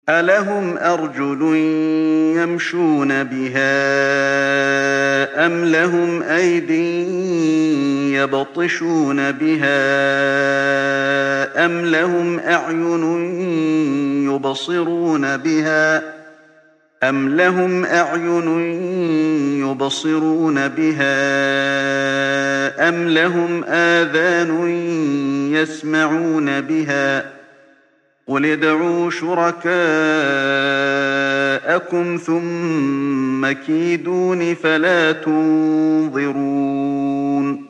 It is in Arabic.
أَلَهُمْ أَرْجُلٌ يَمْشُونَ بِهَا أَمْ لَهُمْ أَيْدٍ يَبْطِشُونَ بِهَا أَمْ لَهُمْ أَعْيُنٌ يُبْصِرُونَ بِهَا أَمْ لَهُمْ آذَانٌ يَسْمَعُونَ بِهَا ۗ قُلِ ادْعُوا شُرَكَاءَكُمْ ثُمَّ كِيدُونِ فَلَا تُنظِرُونِ